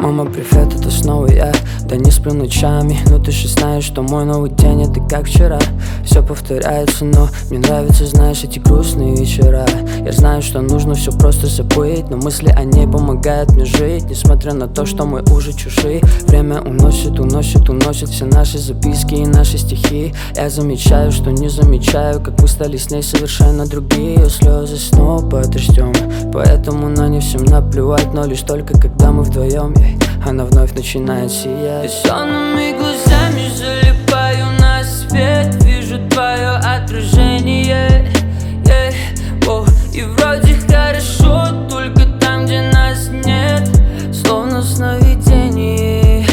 Мама, привет, это снова я. Да не сплю ночами, но ты же знаешь, что мой новый день это как вчера. Все повторяется, но мне нравится, знаешь, эти грустные вечера. Я знаю, что нужно все просто забыть, но мысли о ней помогают мне жить, несмотря на то, что мы уже чужие. Время уносит, уносит, уносит все наши записки и наши стихи. Я замечаю, что не замечаю, как мы стали с ней совершенно другие. Слезы снова под дождем, поэтому на не всем наплевать, но лишь только когда мы вдвоем. Она вновь начинает сиять. Бессонными глазами залипаю на свет, вижу твое отражение, и вроде хорошо, только там, где нас нет, словно в сновидении.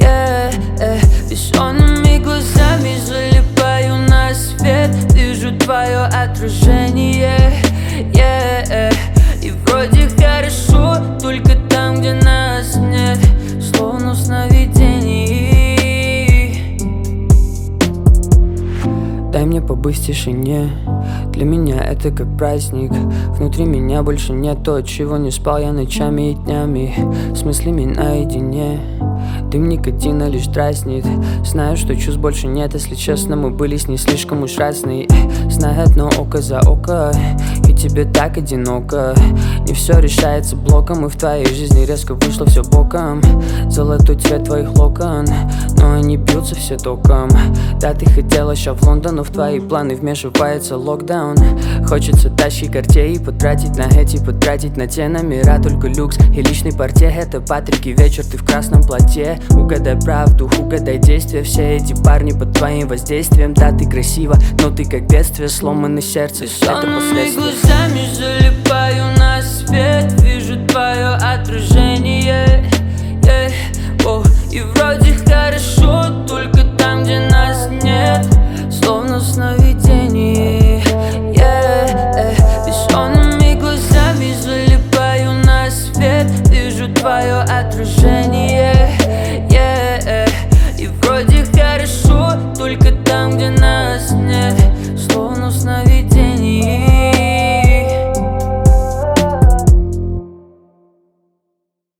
Бессонными глазами залипаю на свет, вижу твое отражение, и вроде хорошо, только там, где нас нет, словно в сновидении. Дай мне побыть в тишине, для меня это как праздник. Внутри меня больше нет то, от чего не спал я ночами и днями, с мыслями наедине. Дым никотина лишь дразнит. Знаю, что чувств больше нет, если честно, мы были с ней слишком уж разные. Знаю одно око за око, и тебе так одиноко. Не все решается блоком, и в твоей жизни резко вышло все боком. Золотой цвет твоих локон, но они бьются все током. Да, ты хотела ща в Лондон, но в твои планы вмешивается локдаун. Хочется тачки Картей потратить на эти, потратить на те номера. Только люкс и личный портье, это Патрик и вечер, ты в красном платье. Угадай правду, угадай действия, все эти парни под твоим воздействием. Да, ты красива, но ты как бедствие, сломанное сердце, это последствия.